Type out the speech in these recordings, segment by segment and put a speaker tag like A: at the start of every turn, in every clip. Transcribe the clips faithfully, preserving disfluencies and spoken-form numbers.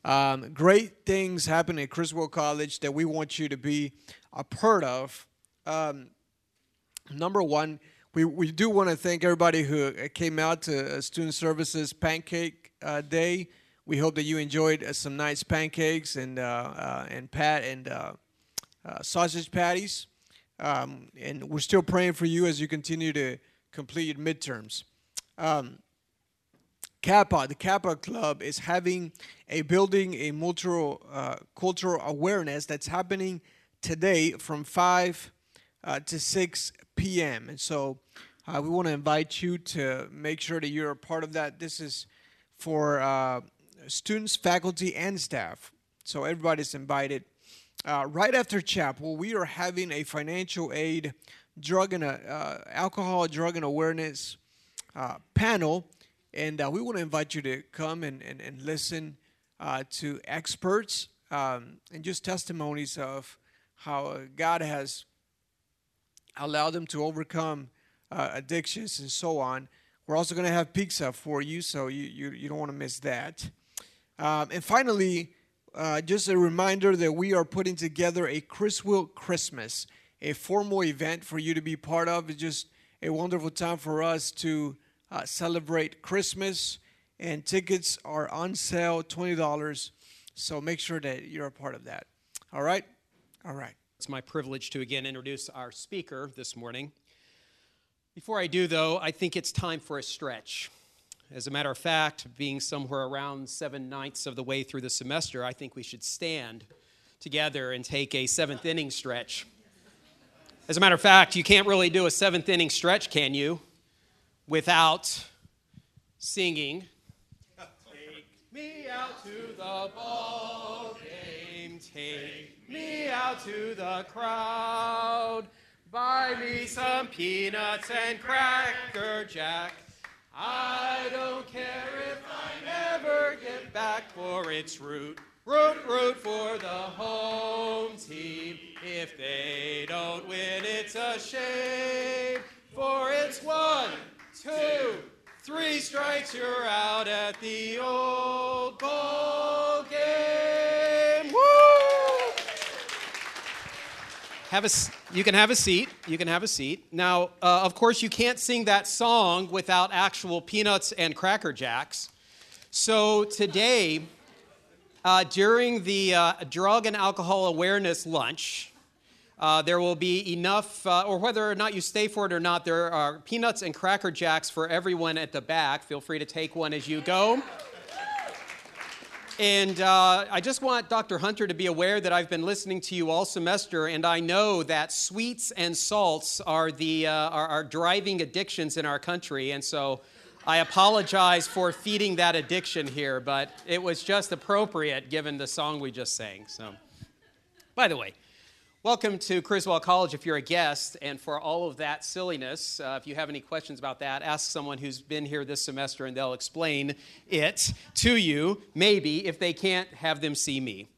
A: Um, great things happen at Criswell College that we want you to be a part of. Um, number one, we, we do want to thank everybody who came out to uh, Student Services Pancake uh, Day. We hope that you enjoyed uh, some nice pancakes and uh, uh, and pat and uh, uh, sausage patties. Um, and we're still praying for you as you continue to complete your midterms. Um, Kappa, the Kappa Club, is having a building a multicultural uh, cultural awareness that's happening today from five uh, to six p.m. And so uh, we want to invite you to make sure that you're a part of that. This is for uh, students, faculty, and staff. So everybody's invited. Uh, right after chapel, we are having a financial aid, drug and uh, alcohol, drug and awareness uh, panel. And uh, we want to invite you to come and, and, and listen uh, to experts um, and just testimonies of how uh, God has allowed them to overcome uh, addictions and so on. We're also going to have pizza for you, so you, you, you don't want to miss that. Um, and finally, uh, just a reminder that we are putting together a Criswell Christmas, a formal event for you to be part of. It's just a wonderful time for us to Uh, celebrate Christmas, and tickets are on sale, twenty dollars, so make sure that you're a part of that. All right? All right.
B: It's my privilege to again introduce our speaker this morning. Before I do, though, I think it's time for a stretch. As a matter of fact, being somewhere around seven ninths of the way through the semester, I think we should stand together and take a seventh inning stretch. As a matter of fact, you can't really do a seventh inning stretch, can you? Without singing, take me out to the ball game, take me out to the crowd, buy me some peanuts and Cracker Jack. I don't care if I never get back, for it's root, root, root for the home team. If they don't win, it's a shame, for it's one, two, three strikes, you're out at the old ball game. Woo! Have a, you can have a seat. You can have a seat. Now, uh, of course, you can't sing that song without actual peanuts and Cracker Jacks. So today, uh, during the uh, drug and alcohol awareness lunch, Uh, there will be enough, uh, or whether or not you stay for it or not, there are peanuts and Cracker Jacks for everyone at the back. Feel free to take one as you go. And uh, I just want Doctor Hunter to be aware that I've been listening to you all semester, and I know that sweets and salts are the uh, are, are driving addictions in our country, and so I apologize for feeding that addiction here, but it was just appropriate given the song we just sang. So, by the way, welcome to Criswell College if you're a guest, and for all of that silliness, uh, if you have any questions about that, ask someone who's been here this semester and they'll explain it to you, maybe, if they can't have them see me.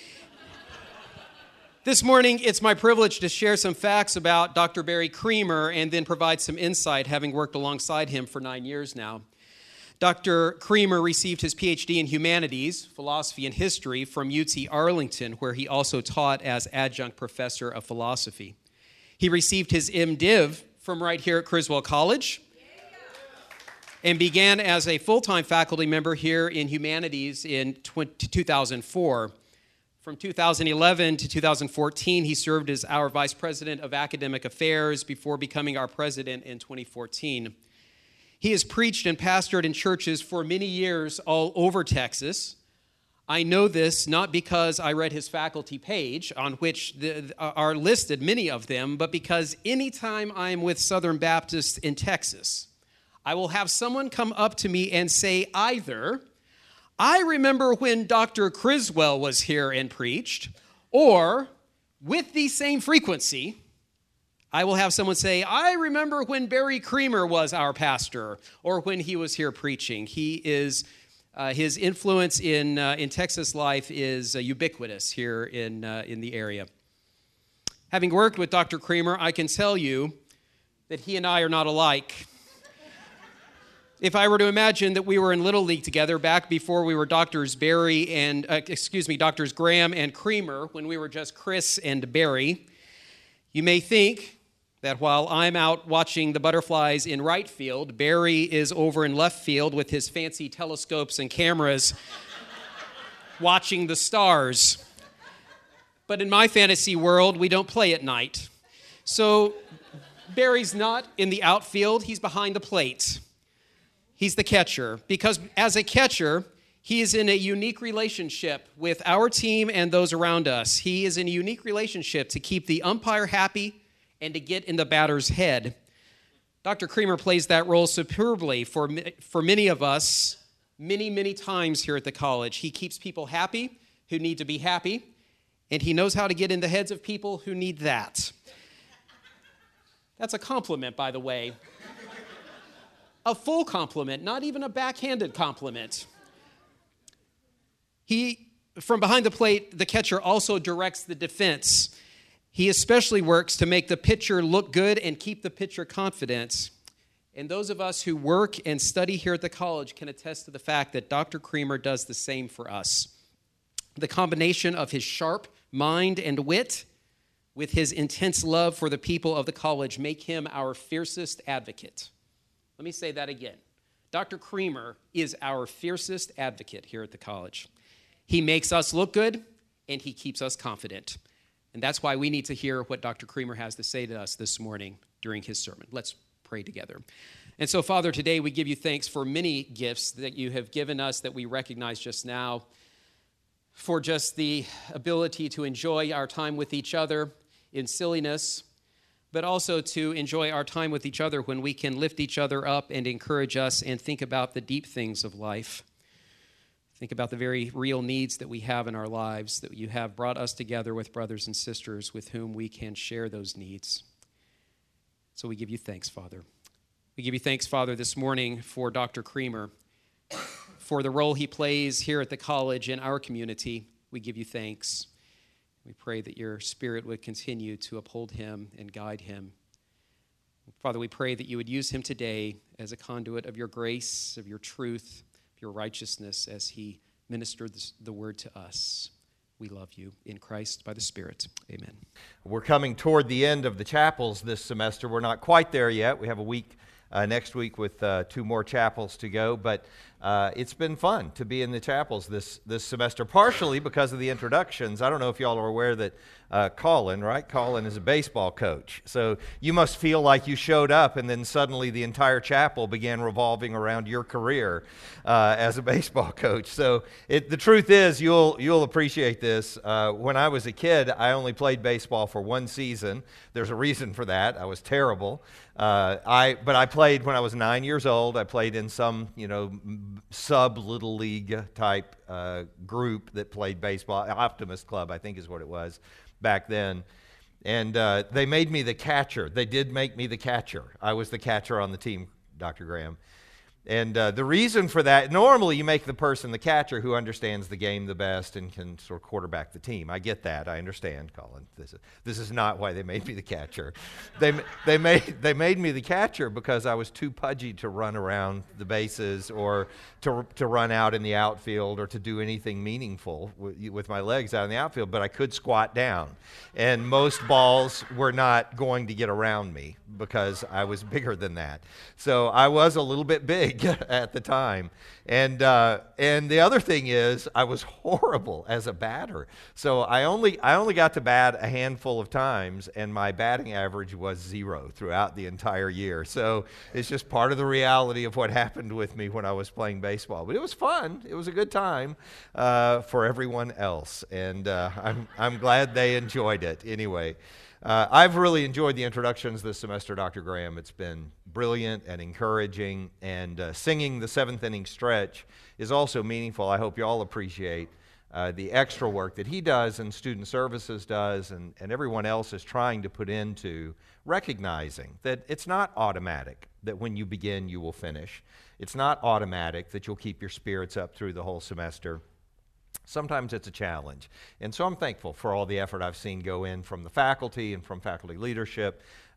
B: This morning, it's my privilege to share some facts about Doctor Barry Creamer and then provide some insight, having worked alongside him for nine years now. Doctor Creamer received his P H D in Humanities, Philosophy, and History from U T Arlington, where he also taught as adjunct professor of philosophy. He received his M Div from right here at Criswell College and began as a full-time faculty member here in Humanities in two thousand four. From two thousand eleven to two thousand fourteen, he served as our Vice President of Academic Affairs before becoming our president in twenty fourteen. He has preached and pastored in churches for many years all over Texas. I know this not because I read his faculty page, on which the, are listed many of them, but because anytime I'm with Southern Baptists in Texas, I will have someone come up to me and say either, I remember when Doctor Criswell was here and preached, or with the same frequency, I will have someone say, I remember when Barry Creamer was our pastor, or when he was here preaching. He is, uh, his influence in uh, in Texas life is uh, ubiquitous here in uh, in the area. Having worked with Doctor Creamer, I can tell you that he and I are not alike. if I were to imagine that we were in Little League together back before we were Doctors Barry and, uh, excuse me, Doctors Graham and Creamer, when we were just Chris and Barry, you may think that while I'm out watching the butterflies in right field, Barry is over in left field with his fancy telescopes and cameras watching the stars. But in my fantasy world, we don't play at night. So Barry's not in the outfield, he's behind the plate. He's the catcher, because as a catcher, he is in a unique relationship with our team and those around us. He is in a unique relationship to keep the umpire happy and to get in the batter's head. Doctor Creamer plays that role superbly for, for many of us, many, many times here at the college. He keeps people happy who need to be happy, and he knows how to get in the heads of people who need that. That's a compliment, by the way. A full compliment, not even a backhanded compliment. He, from behind the plate, the catcher also directs the defense. He especially works to make the pitcher look good and keep the pitcher confident. And those of us who work and study here at the college can attest to the fact that Doctor Creamer does the same for us. The combination of his sharp mind and wit with his intense love for the people of the college make him our fiercest advocate. Let me say that again. Doctor Creamer is our fiercest advocate here at the college. He makes us look good, and he keeps us confident. And that's why we need to hear what Doctor Creamer has to say to us this morning during his sermon. Let's pray together. And so, Father, today we give you thanks for many gifts that you have given us that we recognize just now, for just the ability to enjoy our time with each other in silliness, but also to enjoy our time with each other when we can lift each other up and encourage us and think about the deep things of life. Think about the very real needs that we have in our lives, that you have brought us together with brothers and sisters with whom we can share those needs. So we give you thanks, Father. We give you thanks, Father, this morning for Doctor Creamer, for the role he plays here at the college in our community. We give you thanks. We pray that your Spirit would continue to uphold him and guide him. Father, we pray that you would use him today as a conduit of your grace, of your truth, of your righteousness as he ministered the word to us. We love you in Christ by the Spirit. Amen.
C: We're coming toward the end of the chapels this semester. We're not quite there yet. We have a week uh, next week with uh, two more chapels to go, but Uh, it's been fun to be in the chapels this, this semester, partially because of the introductions. I don't know if y'all are aware that uh, Colin, right? Colin is a baseball coach. So you must feel like you showed up and then suddenly the entire chapel began revolving around your career uh, as a baseball coach. So it, the truth is, you'll, you'll appreciate this. Uh, when I was a kid, I only played baseball for one season. There's a reason for that. I was terrible. Uh, I but I played when I was nine years old. I played in some, you know, sub-little league type uh, group that played baseball. Optimist Club, I think is what it was back then. And uh, they made me the catcher. They did make me the catcher. I was the catcher on the team, Doctor Graham. And uh, the reason for that, normally you make the person the catcher who understands the game the best and can sort of quarterback the team. I get that. I understand, Colin. This is, this is not why they made me the catcher. They, they, made, they made me the catcher because I was too pudgy to run around the bases or to, to run out in the outfield or to do anything meaningful with, with my legs out in the outfield, but I could squat down. And most balls were not going to get around me because I was bigger than that. So I was a little bit big at the time. And uh, and the other thing is I was horrible as a batter. So I only I only got to bat a handful of times, and my batting average was zero throughout the entire year. So it's just part of the reality of what happened with me when I was playing baseball. But it was fun. It was a good time uh, for everyone else, and uh, I'm I'm glad they enjoyed it anyway. Uh, I've really enjoyed the introductions this semester, Doctor Graham. It's been brilliant and encouraging, and uh, singing the seventh inning stretch is also meaningful. I hope you all appreciate uh, the extra work that he does and Student Services does and, and everyone else is trying to put into recognizing that it's not automatic that when you begin you will finish. It's not automatic that you'll keep your spirits up through the whole semester. Sometimes it's a challenge. And so I'm thankful for all the effort I've seen go in from the faculty and from faculty leadership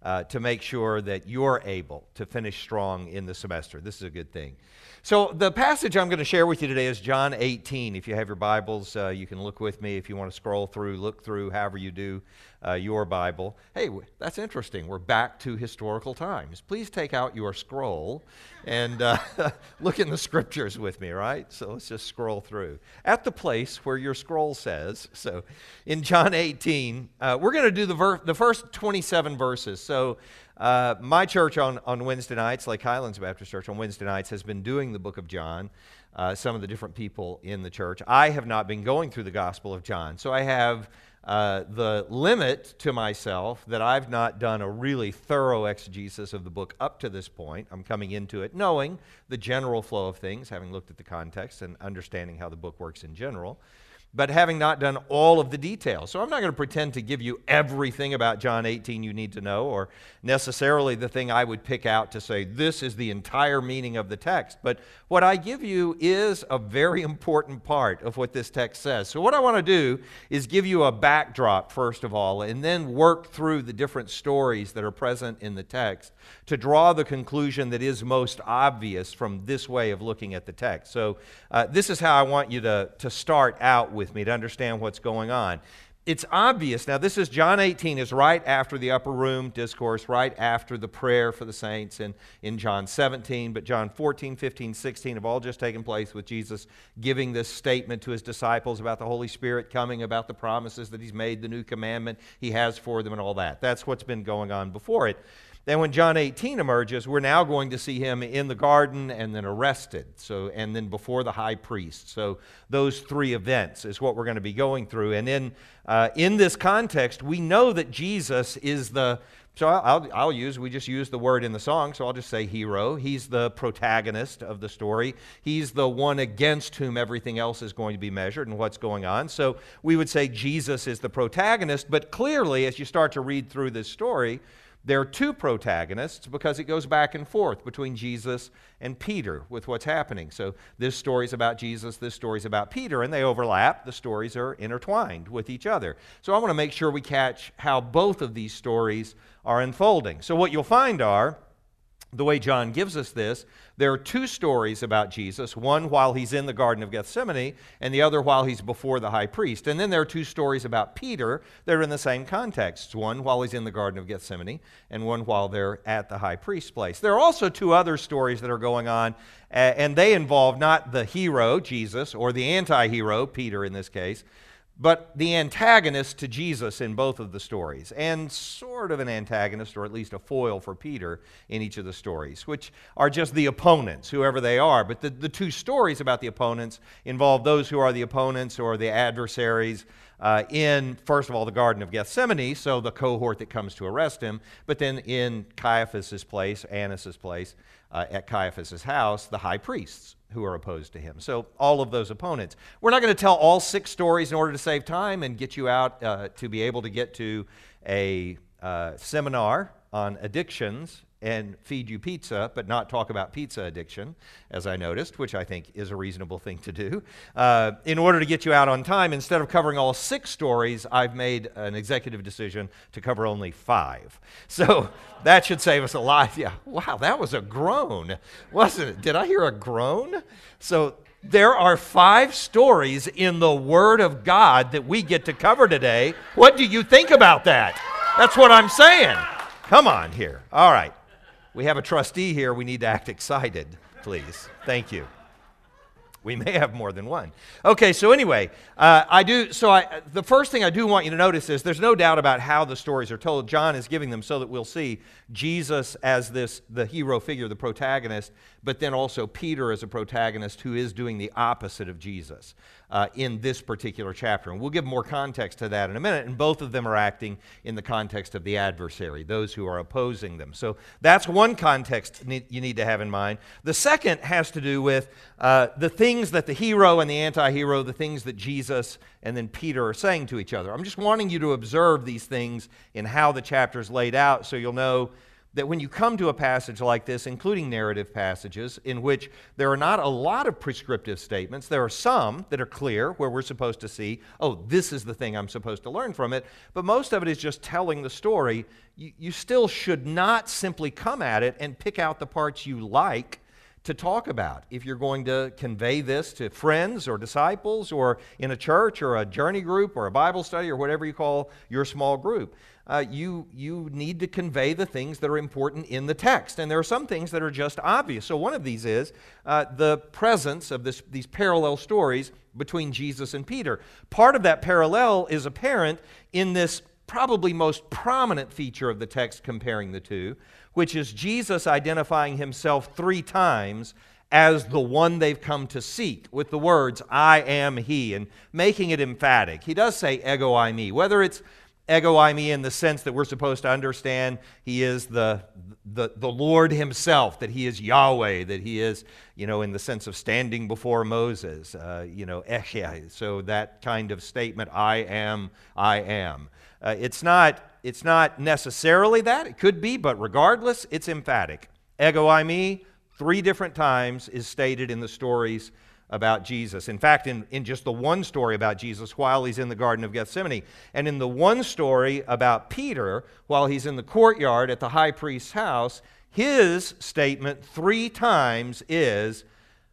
C: uh, to make sure that you're able to finish strong in the semester. This is a good thing. So the passage I'm going to share with you today is John eighteen. If you have your Bibles, uh, you can look with me. If you want to scroll through, look through, however you do uh, your Bible. Hey, that's interesting. We're back to historical times. Please take out your scroll and uh, look in the scriptures with me, right? So let's just scroll through. At the place where your scroll says, so in John eighteen, uh, we're going to do the, ver- the first twenty-seven verses. So Uh, my church on, on Wednesday nights, Lake Highlands Baptist Church on Wednesday nights, has been doing the book of John, uh, some of the different people in the church. I have not been going through the Gospel of John, so I have uh, the limit to myself that I've not done a really thorough exegesis of the book up to this point. I'm coming into it knowing the general flow of things, having looked at the context and understanding how the book works in general, but having not done all of the details. So I'm not going to pretend to give you everything about John eighteen you need to know, or necessarily the thing I would pick out to say, this is the entire meaning of the text. But what I give you is a very important part of what this text says. So what I want to do is give you a backdrop, first of all, and then work through the different stories that are present in the text to draw the conclusion that is most obvious from this way of looking at the text. So uh, this is how I want you to, to start out with me to understand what's going on. It's obvious. Now, this is John eighteen is right after the upper room discourse, right after the prayer for the saints in, in John seventeen, but John fourteen, fifteen, sixteen have all just taken place with Jesus giving this statement to his disciples about the Holy Spirit coming, about the promises that he's made, the new commandment he has for them, and all that. That's what's been going on before it. Then when John eighteen emerges, we're now going to see him in the garden and then arrested, so and then before the high priest. So those three events is what we're going to be going through. And in uh, in this context, we know that Jesus is the, so I'll, I'll use, we just use the word in the song, so I'll just say hero. He's the protagonist of the story. He's the one against whom everything else is going to be measured and what's going on. So we would say Jesus is the protagonist, but clearly as you start to read through this story, there are two protagonists because it goes back and forth between Jesus and Peter with what's happening. So this story's about Jesus, this story's about Peter, and they overlap. The stories are intertwined with each other. So I want to make sure we catch how both of these stories are unfolding. So what you'll find are, the way John gives us this, there are two stories about Jesus, one while he's in the Garden of Gethsemane, and the other while he's before the high priest. And then there are two stories about Peter that are in the same context, one while he's in the Garden of Gethsemane, and one while they're at the high priest's place. There are also two other stories that are going on, and they involve not the hero, Jesus, or the anti-hero, Peter in this case, but the antagonist to Jesus in both of the stories, and sort of an antagonist, or at least a foil for Peter in each of the stories, which are just the opponents, whoever they are. But the, the two stories about the opponents involve those who are the opponents or the adversaries uh, in, first of all, the Garden of Gethsemane, so the cohort that comes to arrest him, but then in Caiaphas' place, Annas' place, uh, at Caiaphas' house, the high priests who are opposed to him. So all of those opponents. We're not going to tell all six stories in order to save time and get you out uh, to be able to get to a uh, seminar on addictions and feed you pizza, but not talk about pizza addiction, as I noticed, which I think is a reasonable thing to do. Uh, in order to get you out on time, instead of covering all six stories, I've made an executive decision to cover only five. So that should save us a lot. Yeah, wow, that was a groan, wasn't it? Did I hear a groan? So there are five stories in the Word of God that we get to cover today. What do you think about that? That's what I'm saying. Come on here. All right. We have a trustee here. We need to act excited, please. Thank you. We may have more than one. Okay, so anyway, uh, I do. So I, the first thing I do want you to notice is there's no doubt about how the stories are told. John is giving them so that we'll see Jesus as this the hero figure, the protagonist, but then also Peter as a protagonist who is doing the opposite of Jesus uh, in this particular chapter. And we'll give more context to that in a minute. And both of them are acting in the context of the adversary, those who are opposing them. So that's one context you need to have in mind. The second has to do with uh, the things that the hero and the anti-hero, the things that Jesus and then Peter are saying to each other. I'm just wanting you to observe these things in how the chapter is laid out so you'll know that when you come to a passage like this, including narrative passages, in which there are not a lot of prescriptive statements, there are some that are clear where we're supposed to see, oh, this is the thing I'm supposed to learn from it, but most of it is just telling the story. You, you still should not simply come at it and pick out the parts you like to talk about. If you're going to convey this to friends or disciples or in a church or a journey group or a Bible study or whatever you call your small group, uh, you, you need to convey the things that are important in the text. And there are some things that are just obvious. So one of these is uh, the presence of this, these parallel stories between Jesus and Peter. Part of that parallel is apparent in this probably most prominent feature of the text comparing the two, which is Jesus identifying himself three times as the one they've come to seek, with the words, I am he, and making it emphatic. He does say, ego eimi, whether it's ego eimi in the sense that we're supposed to understand he is the, the, the Lord himself, that he is Yahweh, that he is, you know, in the sense of standing before Moses, uh, you know, echeh, so that kind of statement, I am, I am. Uh, it's not, it's not necessarily that. It could be, but regardless, it's emphatic. Ego eimi, three different times, is stated in the stories about Jesus. In fact, in, in just the one story about Jesus while he's in the Garden of Gethsemane, and in the one story about Peter while he's in the courtyard at the high priest's house, his statement three times is,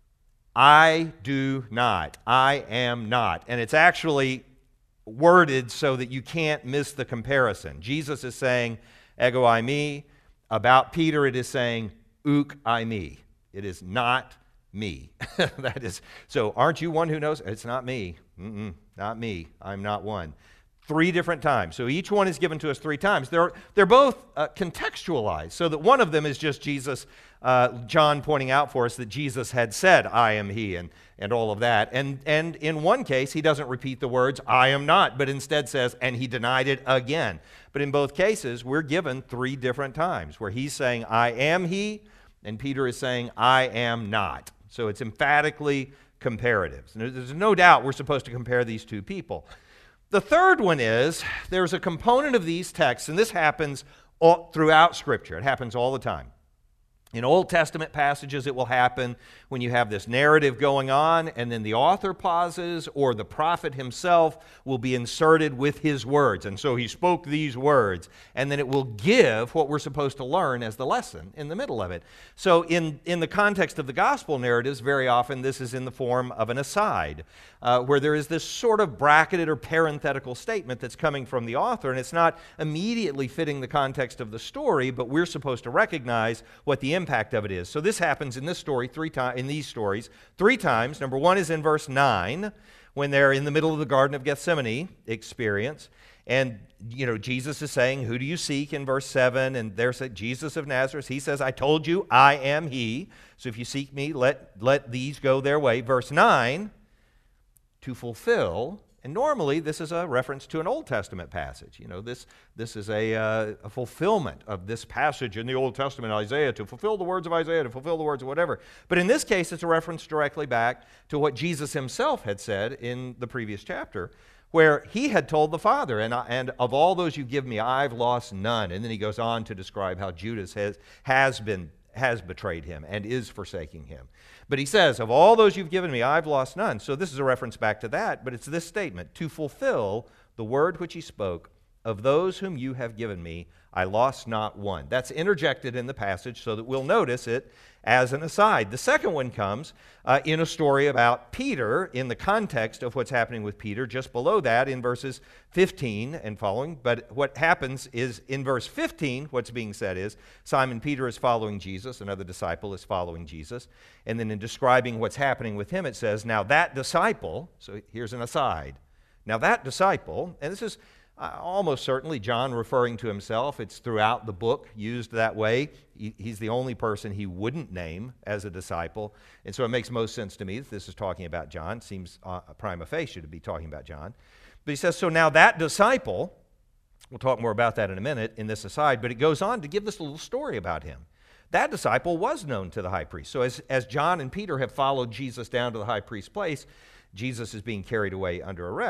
C: I do not, I am not. And it's actually worded so that you can't miss the comparison. Jesus is saying, ego eimi. About Peter, it is saying, uk eimi. It is not me. That is, so aren't you one who knows? It's not me. Mm-mm, not me. I'm not one. Three different times. So each one is given to us three times. They're, they're both uh, contextualized, so that one of them is just Jesus, uh, John pointing out for us that Jesus had said, I am he, and, and all of that. And, and in one case, he doesn't repeat the words, I am not, but instead says, and he denied it again. But in both cases, we're given three different times where he's saying, I am he, and Peter is saying, I am not. So it's emphatically comparative. There's no doubt we're supposed to compare these two people. The third one is there's a component of these texts, and this happens all, throughout Scripture. It happens all the time. In Old Testament passages, it will happen when you have this narrative going on, and then the author pauses, or the prophet himself will be inserted with his words. And so he spoke these words, and then it will give what we're supposed to learn as the lesson in the middle of it. So in, in the context of the gospel narratives, very often this is in the form of an aside, uh, where there is this sort of bracketed or parenthetical statement that's coming from the author, and it's not immediately fitting the context of the story, but we're supposed to recognize what the impact of it is. So this happens in this story three times, in these stories, three times. Number one is in verse nine, when they're in the middle of the Garden of Gethsemane experience. And, you know, Jesus is saying, who do you seek, in verse seven? And there's Jesus of Nazareth. He says, I told you, I am he. So if you seek me, let, let these go their way. Verse nine, to fulfill. And normally, this is a reference to an Old Testament passage. You know, this, this is a, uh, a fulfillment of this passage in the Old Testament, Isaiah, to fulfill the words of Isaiah, to fulfill the words of whatever. But in this case, it's a reference directly back to what Jesus himself had said in the previous chapter, where he had told the Father, and, I, and of all those you give me, I've lost none. And then he goes on to describe how Judas has, has been has betrayed him and is forsaking him. But he says, of all those you've given me, I've lost none. So this is a reference back to that, but it's this statement, to fulfill the word which he spoke, of those whom you have given me, I lost not one. That's interjected in the passage so that we'll notice it as an aside. The second one comes uh, in a story about Peter in the context of what's happening with Peter, just below that in verses fifteen and following. But what happens is in verse fifteen, what's being said is Simon Peter is following Jesus, another disciple is following Jesus. And then in describing what's happening with him, it says, now that disciple, so here's an aside, now that disciple, and this is Uh, almost certainly John referring to himself. It's throughout the book used that way. He, he's the only person he wouldn't name as a disciple. And so it makes most sense to me that this is talking about John. Seems uh, prima facie to be talking about John. But he says, so now that disciple, we'll talk more about that in a minute in this aside, but it goes on to give this little story about him. That disciple was known to the high priest. So as, as John and Peter have followed Jesus down to the high priest's place, Jesus is being carried away under arrest.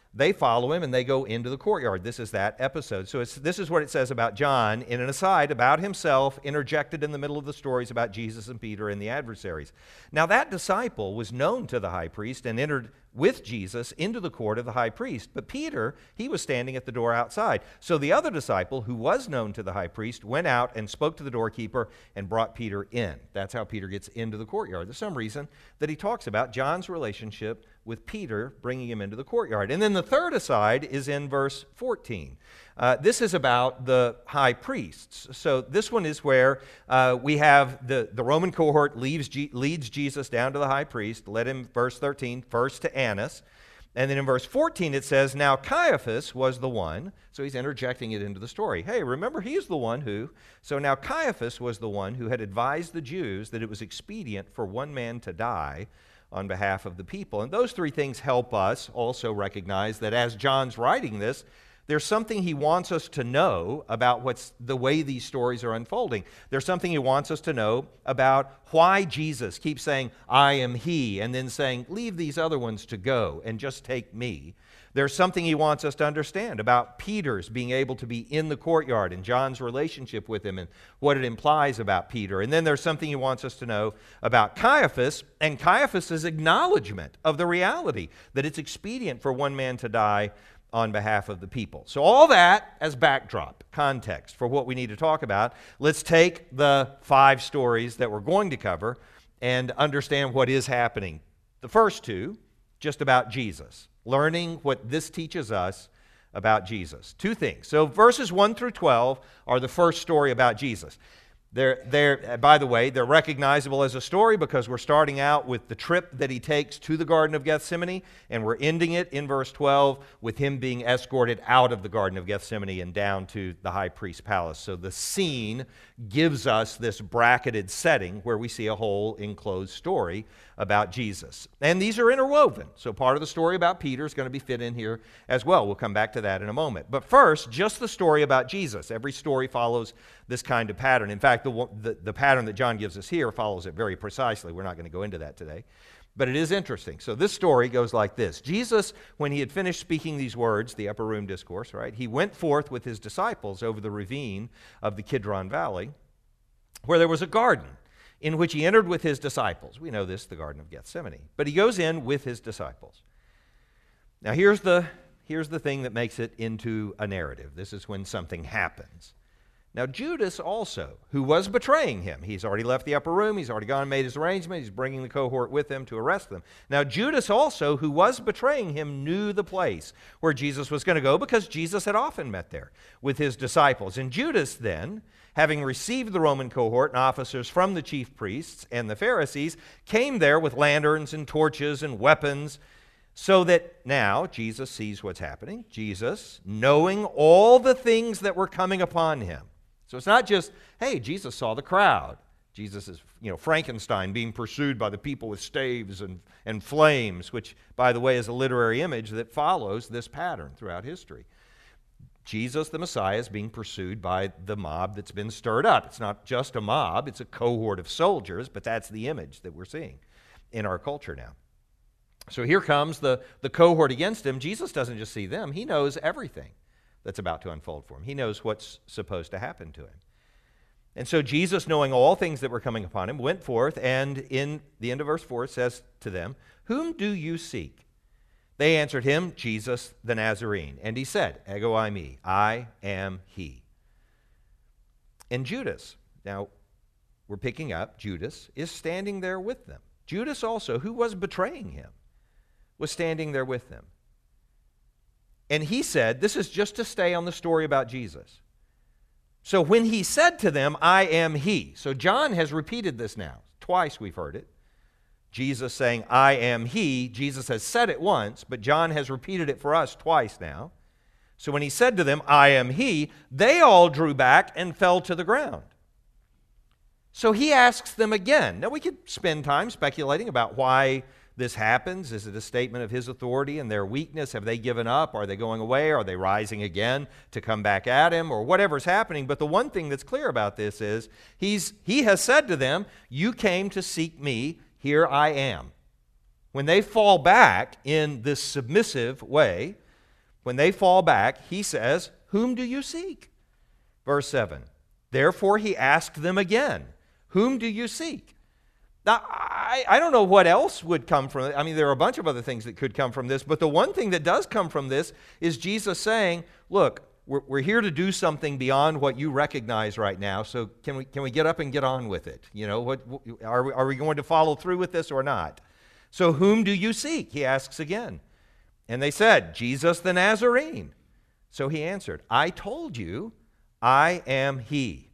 C: they follow him and they go into the courtyard. This is that episode. So it's, this is what it says about John in an aside about himself, interjected in the middle of the stories about Jesus and Peter and the adversaries. Now that disciple was known to the high priest and entered with Jesus into the court of the high priest. But Peter, he was standing at the door outside. So the other disciple, who was known to the high priest, went out and spoke to the doorkeeper and brought Peter in. That's how Peter gets into the courtyard. There's some reason that he talks about John's relationship with Peter, bringing him into the courtyard. And then the third aside is in verse fourteen. Uh, this is about the high priests. So this one is where uh, we have the, the Roman cohort leaves G- leads Jesus down to the high priest, led him, verse thirteen, first to Annas. And then in verse fourteen it says, now Caiaphas was the one, so he's interjecting it into the story. Hey, remember, he's the one who, so now Caiaphas was the one who had advised the Jews that it was expedient for one man to die on behalf of the people. And those three things help us also recognize that as John's writing this, there's something he wants us to know about what's the way these stories are unfolding. There's something he wants us to know about why Jesus keeps saying, I am he, and then saying, leave these other ones to go and just take me. There's something he wants us to understand about Peter's being able to be in the courtyard and John's relationship with him and what it implies about Peter. And then there's something he wants us to know about Caiaphas and Caiaphas's acknowledgement of the reality that it's expedient for one man to die on behalf of the people. So all that as backdrop, context for what we need to talk about. Let's take the five stories that we're going to cover and understand what is happening. The first two, just about Jesus, learning what this teaches us about Jesus. Two things. So verses one through twelve are the first story about Jesus. They're, they're, by the way, they're recognizable as a story because we're starting out with the trip that he takes to the Garden of Gethsemane, and we're ending it in verse twelve with him being escorted out of the Garden of Gethsemane and down to the high priest's palace. So the scene gives us this bracketed setting where we see a whole enclosed story about Jesus. And these are interwoven. So part of the story about Peter is going to be fit in here as well. We'll come back to that in a moment. But first, just the story about Jesus. Every story follows this kind of pattern. In fact, the, the, the pattern that John gives us here follows it very precisely. We're not going to go into that today. But it is interesting. So this story goes like this. Jesus, when he had finished speaking these words, the upper room discourse, right, he went forth with his disciples over the ravine of the Kidron Valley, where there was a garden, in which he entered with his disciples. We know this, the Garden of Gethsemane. But he goes in with his disciples. Now here's the, here's the thing that makes it into a narrative. This is when something happens. Now Judas also, who was betraying him, he's already left the upper room, he's already gone and made his arrangement, he's bringing the cohort with him to arrest them. Now Judas also, who was betraying him, knew the place where Jesus was going to go because Jesus had often met there with his disciples. And Judas then, having received the Roman cohort and officers from the chief priests and the Pharisees, came there with lanterns and torches and weapons, so that now Jesus sees what's happening. Jesus, knowing all the things that were coming upon him. So it's not just, hey, Jesus saw the crowd. Jesus is, you know, Frankenstein being pursued by the people with staves and, and flames, which, by the way, is a literary image that follows this pattern throughout history. Jesus, the Messiah, is being pursued by the mob that's been stirred up. It's not just a mob, it's a cohort of soldiers, but that's the image that we're seeing in our culture now. So here comes the, the cohort against him. Jesus doesn't just see them, he knows everything that's about to unfold for him. He knows what's supposed to happen to him. And so Jesus, knowing all things that were coming upon him, went forth, and in the end of verse four, it says to them, "Whom do you seek?" They answered him, "Jesus the Nazarene." And he said, "Ego eimi, I am he." And Judas, now we're picking up, Judas is standing there with them. Judas also, who was betraying him, was standing there with them. And he said, this is just to stay on the story about Jesus. So when he said to them, "I am he," so John has repeated this now. Twice we've heard it. Jesus saying, "I am he." Jesus has said it once, but John has repeated it for us twice now. So when he said to them, "I am he," they all drew back and fell to the ground. So he asks them again. Now we could spend time speculating about why this happens. Is it a statement of his authority and their weakness? Have they given up? Are they going away? Are they rising again to come back at him? Or whatever's happening. But the one thing that's clear about this is he's, he has said to them, "You came to seek me. Here I am." When they fall back in this submissive way, When they fall back, he says, "Whom do you seek?" Verse seven, therefore he asked them again, "Whom do you seek?" Now, I, I don't know what else would come from it. I mean, there are a bunch of other things that could come from this, but the one thing that does come from this is Jesus saying, look, we're, we're here to do something beyond what you recognize right now, so can we can we get up and get on with it? You know, what are we, are we going to follow through with this or not? So whom do you seek? He asks again. And they said, Jesus the Nazarene. So he answered, I told you, I am he.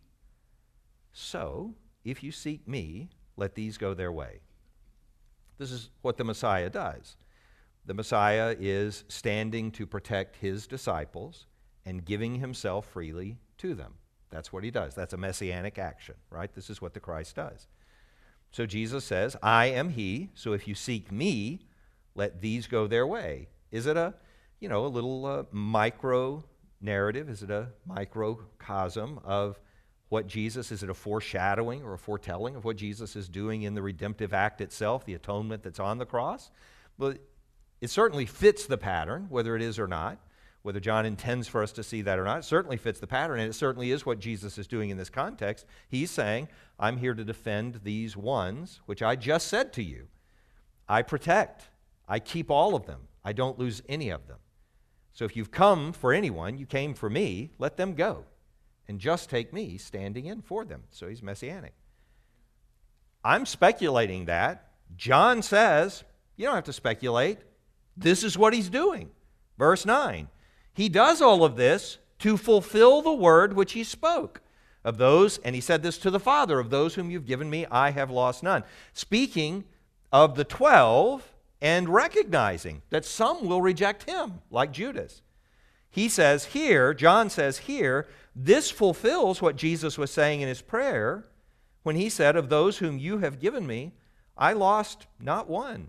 C: So if you seek me, let these go their way. This is what the Messiah does. The Messiah is standing to protect his disciples and giving himself freely to them. That's what he does. That's a messianic action, right? This is what the Christ does. So Jesus says, I am he, so if you seek me, let these go their way. Is it a, you know, a little uh, micro narrative? Is it a microcosm of what Jesus, is it a foreshadowing or a foretelling of what Jesus is doing in the redemptive act itself, the atonement that's on the cross? Well, it certainly fits the pattern, whether it is or not, whether John intends for us to see that or not. It certainly fits the pattern, and it certainly is what Jesus is doing in this context. He's saying, I'm here to defend these ones, which I just said to you. I protect. I keep all of them. I don't lose any of them. So if you've come for anyone, you came for me, let them go. And just take me standing in for them. So he's messianic. I'm speculating that. John says, you don't have to speculate. This is what he's doing. Verse nine, he does all of this to fulfill the word which he spoke. Of those, and he said this to the Father, of those whom you've given me, I have lost none. Speaking of the twelve and recognizing that some will reject him, like Judas. He says here, John says here, this fulfills what Jesus was saying in his prayer when he said, of those whom you have given me, I lost not one.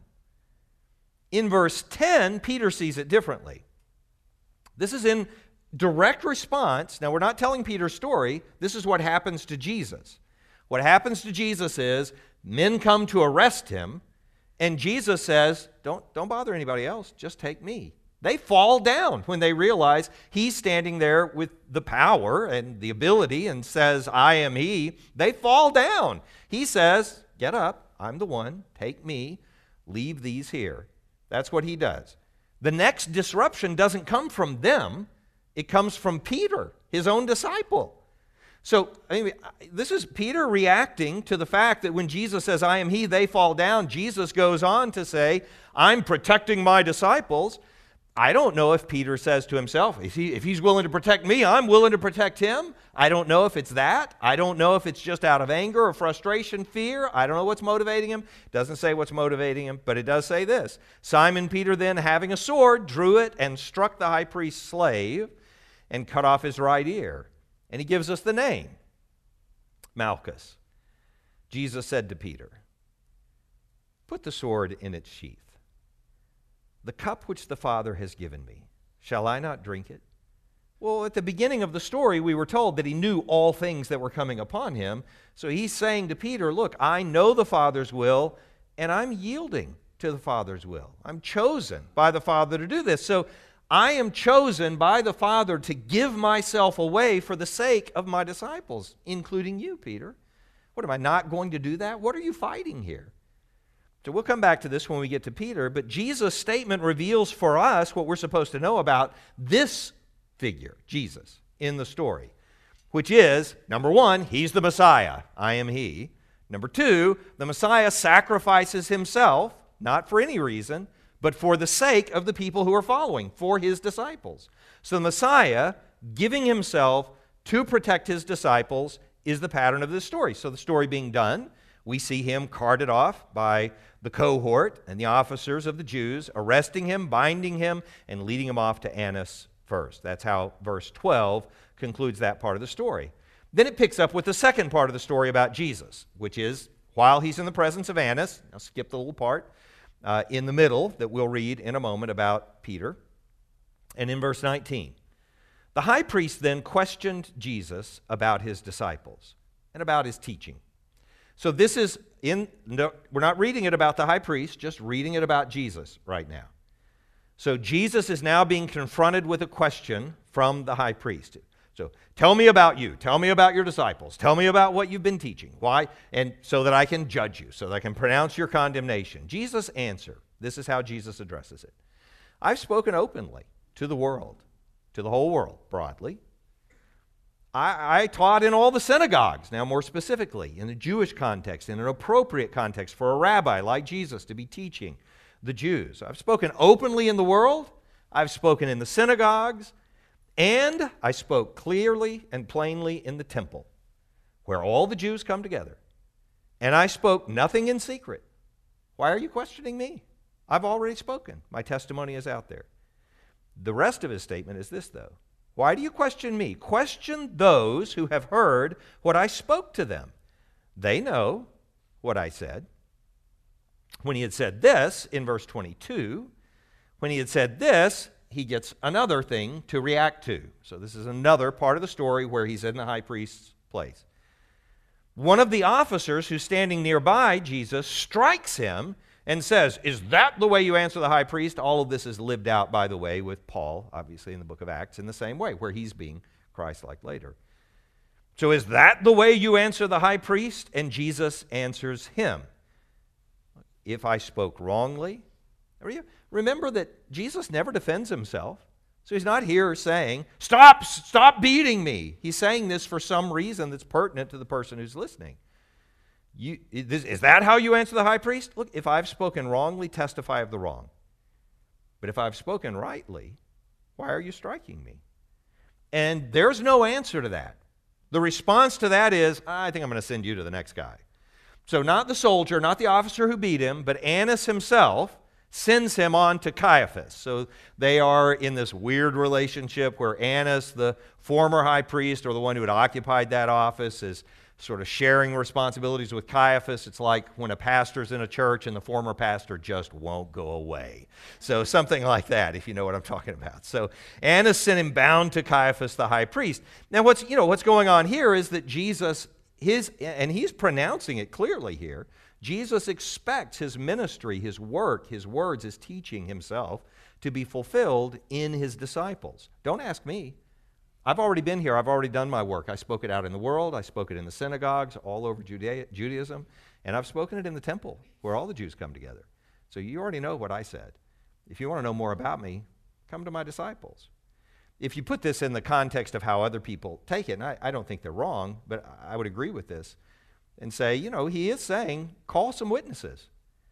C: In verse ten, Peter sees it differently. This is in direct response. Now, we're not telling Peter's story. This is what happens to Jesus. What happens to Jesus is men come to arrest him, and Jesus says, don't, don't bother anybody else, just take me. They fall down when they realize he's standing there with the power and the ability and says, I am he. They fall down. He says, get up, I'm the one, take me, leave these here. That's what he does. The next disruption doesn't come from them. It comes from Peter, his own disciple. So, I mean, this is Peter reacting to the fact that when Jesus says, I am he, they fall down. Jesus goes on to say, I'm protecting my disciples. I don't know if Peter says to himself, if, he, if he's willing to protect me, I'm willing to protect him. I don't know if it's that. I don't know if it's just out of anger or frustration, fear. I don't know what's motivating him. It doesn't say what's motivating him, but it does say this. Simon Peter then, having a sword, drew it and struck the high priest's slave and cut off his right ear. And he gives us the name, Malchus. Jesus said to Peter, put the sword in its sheath. The cup which the Father has given me, shall I not drink it? Well, at the beginning of the story, we were told that he knew all things that were coming upon him. So he's saying to Peter, look, I know the Father's will, and I'm yielding to the Father's will. I'm chosen by the Father to do this. So I am chosen by the Father to give myself away for the sake of my disciples, including you, Peter. What, am I not going to do that? What are you fighting here? So we'll come back to this when we get to Peter, but Jesus' statement reveals for us what we're supposed to know about this figure, Jesus, in the story, which is, number one, he's the Messiah. I am he. Number two, the Messiah sacrifices himself, not for any reason, but for the sake of the people who are following, for his disciples. So the Messiah giving himself to protect his disciples is the pattern of this story. So the story being done, we see him carted off by the cohort and the officers of the Jews, arresting him, binding him, and leading him off to Annas first. That's how verse twelve concludes that part of the story. Then it picks up with the second part of the story about Jesus, which is while he's in the presence of Annas, I'll skip the little part uh, in the middle that we'll read in a moment about Peter. And in verse nineteen, the high priest then questioned Jesus about his disciples and about his teaching. So this is in, no, we're not reading it about the high priest, just reading it about Jesus right now. So Jesus is now being confronted with a question from the high priest. So tell me about you. Tell me about your disciples. Tell me about what you've been teaching. Why? And so that I can judge you, so that I can pronounce your condemnation. Jesus' answer, this is how Jesus addresses it. I've spoken openly to the world, to the whole world, broadly. I, I taught in all the synagogues, now more specifically, in the Jewish context, in an appropriate context for a rabbi like Jesus to be teaching the Jews. I've spoken openly in the world. I've spoken in the synagogues. And I spoke clearly and plainly in the temple, where all the Jews come together. And I spoke nothing in secret. Why are you questioning me? I've already spoken. My testimony is out there. The rest of his statement is this, though. Why do you question me? Question those who have heard what I spoke to them. They know what I said. When he had said this, in verse twenty-two, when he had said this, he gets another thing to react to. So this is another part of the story where he's in the high priest's place. One of the officers who's standing nearby Jesus strikes him and says, is that the way you answer the high priest? All of this is lived out, by the way, with Paul, obviously in the book of Acts, in the same way, where he's being Christ-like later. So is that the way you answer the high priest? And Jesus answers him. If I spoke wrongly, remember that Jesus never defends himself. So he's not here saying, stop, stop beating me. He's saying this for some reason that's pertinent to the person who's listening. You, is, is that how you answer the high priest? Look, if I've spoken wrongly, testify of the wrong. But if I've spoken rightly, why are you striking me? And there's no answer to that. The response to that is, I think I'm going to send you to the next guy. So not the soldier, not the officer who beat him, but Annas himself sends him on to Caiaphas. So they are in this weird relationship where Annas, the former high priest, or the one who had occupied that office, is sort of sharing responsibilities with Caiaphas. It's like when a pastor's in a church and the former pastor just won't go away. So something like that, if you know what I'm talking about. So Annas sent him bound to Caiaphas, the high priest. Now what's, you know, what's going on here is that Jesus, his, and he's pronouncing it clearly here, Jesus expects his ministry, his work, his words, his teaching himself to be fulfilled in his disciples. Don't ask me. I've already been here. I've already done my work. I spoke it out in the world. I spoke it in the synagogues all over Judea, Judaism. And I've spoken it in the temple where all the Jews come together. So you already know what I said. If you want to know more about me, come to my disciples. If you put this in the context of how other people take it, and I, I don't think they're wrong, but I would agree with this, and say, you know, he is saying, call some witnesses.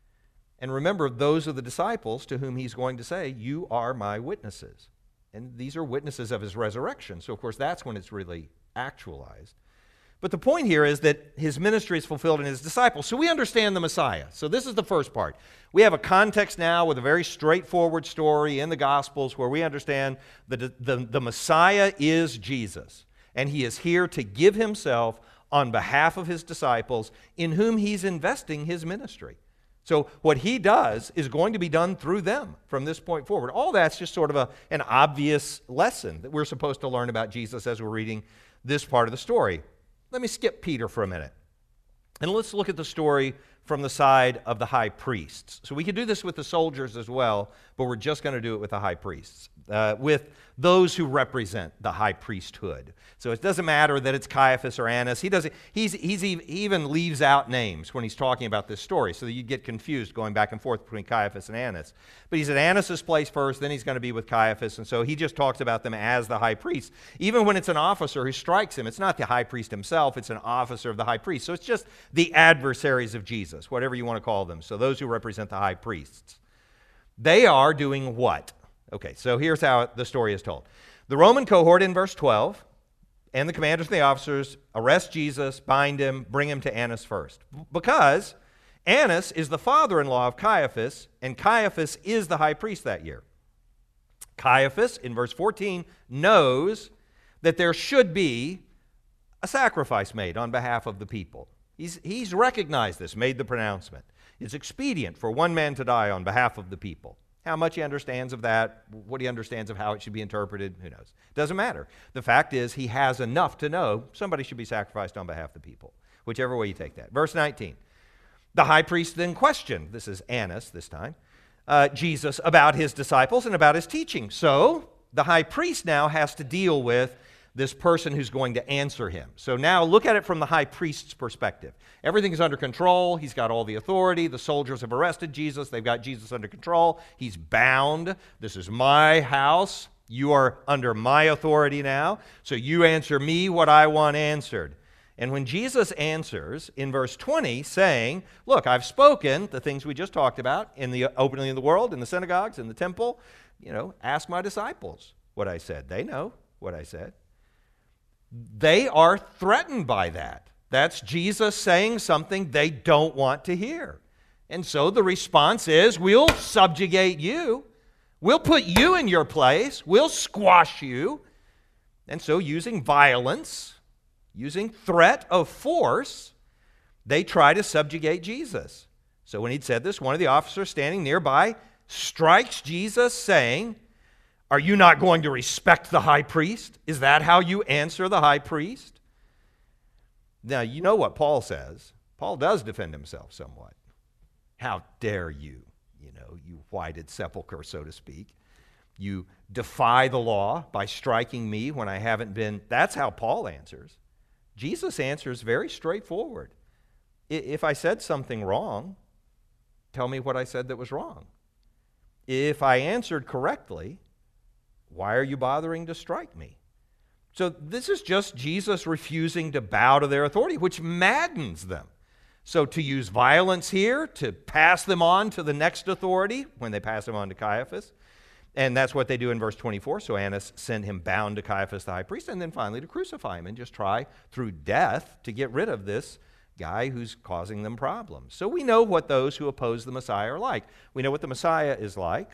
C: And remember, those are the disciples to whom he's going to say, you are my witnesses. And these are witnesses of his resurrection. So, of course, that's when it's really actualized. But the point here is that his ministry is fulfilled in his disciples. So we understand the Messiah. So this is the first part. We have a context now with a very straightforward story in the Gospels where we understand that the, the, the Messiah is Jesus. And he is here to give himself on behalf of his disciples in whom he's investing his ministry. So what he does is going to be done through them from this point forward. All that's just sort of a, an obvious lesson that we're supposed to learn about Jesus as we're reading this part of the story. Let me skip Peter for a minute. And let's look at the story from the side of the high priests. So we could do this with the soldiers as well, but we're just going to do it with the high priests, uh, with those who represent the high priesthood. So it doesn't matter that it's Caiaphas or Annas. He doesn't. He's, he's, he even leaves out names when he's talking about this story, so that you get confused going back and forth between Caiaphas and Annas. But he's at Annas' place first, then he's going to be with Caiaphas, and so he just talks about them as the high priest. Even when it's an officer who strikes him, it's not the high priest himself, it's an officer of the high priest. So it's just the adversaries of Jesus, whatever you want to call them. So those who represent the high priests. They are doing what? Okay, so here's how the story is told. The Roman cohort in verse twelve, and the commanders and the officers arrest Jesus, bind him, bring him to Annas first. Because Annas is the father-in-law of Caiaphas, and Caiaphas is the high priest that year. Caiaphas, in verse fourteen, knows that there should be a sacrifice made on behalf of the people. He's, he's recognized this, made the pronouncement. It's expedient for one man to die on behalf of the people. How much he understands of that, what he understands of how it should be interpreted, who knows? Doesn't matter. The fact is, he has enough to know somebody should be sacrificed on behalf of the people, whichever way you take that. Verse nineteen. The high priest then questioned, this is Annas this time, uh, Jesus about his disciples and about his teaching. So the high priest now has to deal with this person who's going to answer him. So now look at it from the high priest's perspective. Everything is under control. He's got all the authority. The soldiers have arrested Jesus. They've got Jesus under control. He's bound. This is my house. You are under my authority now. So you answer me what I want answered. And when Jesus answers in verse twenty, saying, look, I've spoken the things we just talked about in the opening of the world, in the synagogues, in the temple. You know, ask my disciples what I said. They know what I said. They are threatened by that. That's Jesus saying something they don't want to hear. And so the response is, we'll subjugate you. We'll put you in your place. We'll squash you. And so using violence, using threat of force, they try to subjugate Jesus. So when he'd said this, one of the officers standing nearby strikes Jesus, saying, are you not going to respect the high priest? Is that how you answer the high priest? Now, you know what Paul says. Paul does defend himself somewhat. How dare you, you know, you whited sepulcher, so to speak. You defy the law by striking me when I haven't been. That's how Paul answers. Jesus answers very straightforward. If I said something wrong, tell me what I said that was wrong. If I answered correctly, why are you bothering to strike me? So this is just Jesus refusing to bow to their authority, which maddens them. So to use violence here, to pass them on to the next authority, when they pass him on to Caiaphas, and that's what they do in verse twenty-four. So Annas sent him bound to Caiaphas the high priest, and then finally to crucify him and just try through death to get rid of this guy who's causing them problems. So we know what those who oppose the Messiah are like. We know what the Messiah is like.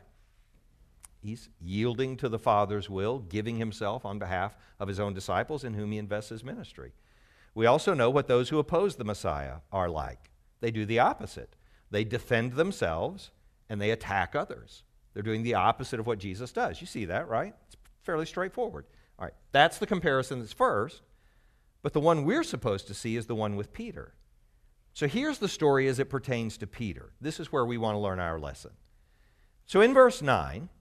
C: He's yielding to the Father's will, giving himself on behalf of his own disciples in whom he invests his ministry. We also know what those who oppose the Messiah are like. They do the opposite. They defend themselves and they attack others. They're doing the opposite of what Jesus does. You see that, right? It's fairly straightforward. All right, that's the comparison that's first, but the one we're supposed to see is the one with Peter. So here's the story as it pertains to Peter. This is where we want to learn our lesson. So in verse nine,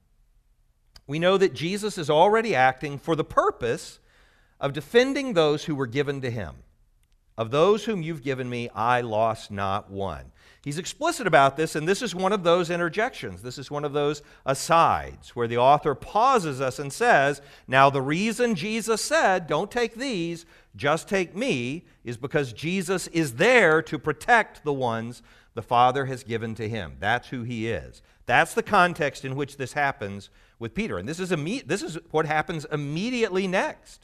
C: we know that Jesus is already acting for the purpose of defending those who were given to him. Of those whom you've given me, I lost not one. He's explicit about this, and this is one of those interjections. This is one of those asides where the author pauses us and says, now the reason Jesus said, don't take these, just take me, is because Jesus is there to protect the ones the Father has given to him. That's who he is. That's the context in which this happens with Peter. And this is, imme- this is what happens immediately next.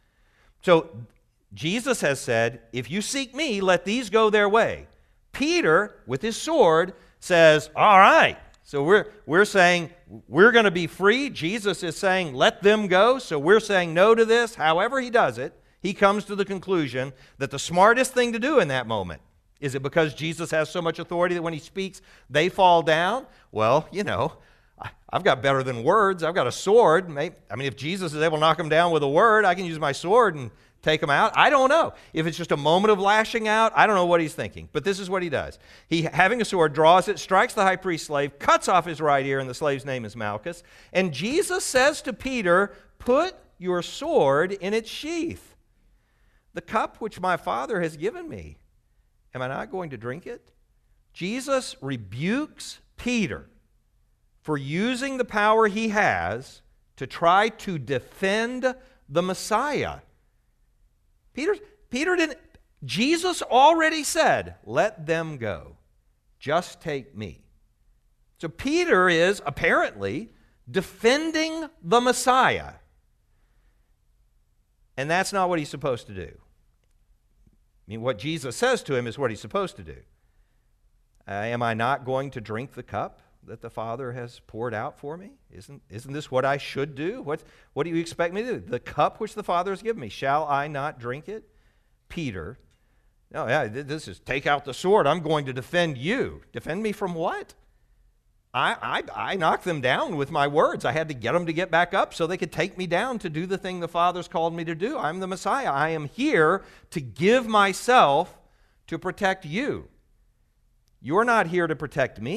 C: So Jesus has said, if you seek me, let these go their way. Peter, with his sword, says, all right. So we're, we're saying we're going to be free. Jesus is saying, let them go. So we're saying no to this. However he does it, he comes to the conclusion that the smartest thing to do in that moment, is it because Jesus has so much authority that when he speaks, they fall down? Well, you know, I've got better than words. I've got a sword. I mean, if Jesus is able to knock them down with a word, I can use my sword and take them out. I don't know. If it's just a moment of lashing out, I don't know what he's thinking. But this is what he does. He, having a sword, draws it, strikes the high priest's slave, cuts off his right ear, and the slave's name is Malchus. And Jesus says to Peter, put your sword in its sheath. The cup which my Father has given me, am I not going to drink it? Jesus rebukes Peter for using the power he has to try to defend the Messiah. Peter, Peter didn't, Jesus already said, let them go. Just take me. So Peter is apparently defending the Messiah. And that's not what he's supposed to do. I mean, what Jesus says to him is what he's supposed to do. Uh, am I not going to drink the cup that the Father has poured out for me? Isn't, isn't this what I should do? What, what do you expect me to do? The cup which the Father has given me, shall I not drink it? Peter, no, yeah, this is take out the sword. I'm going to defend you. Defend me from what? I, I, I knocked them down with my words. I had to get them to get back up so they could take me down to do the thing the Father's called me to do. I'm the Messiah. I am here to give myself to protect you. You're not here to protect me.